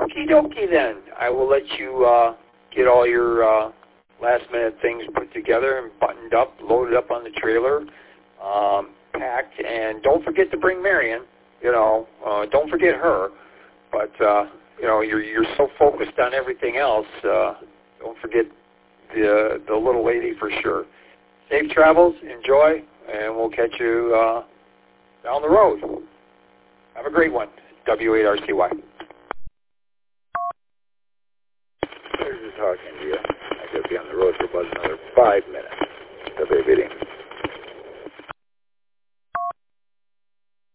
Okie dokie then. I will let you get all your last-minute things put together and buttoned up, loaded up on the trailer, packed, and don't forget to bring Marion. Don't forget her. But you're so focused on everything else. Don't forget the little lady for sure. Safe travels, enjoy, and we'll catch you down the road. Have a great one. W8RCY. There's the talking to you. I could be on the road for about another 5 minutes. W8.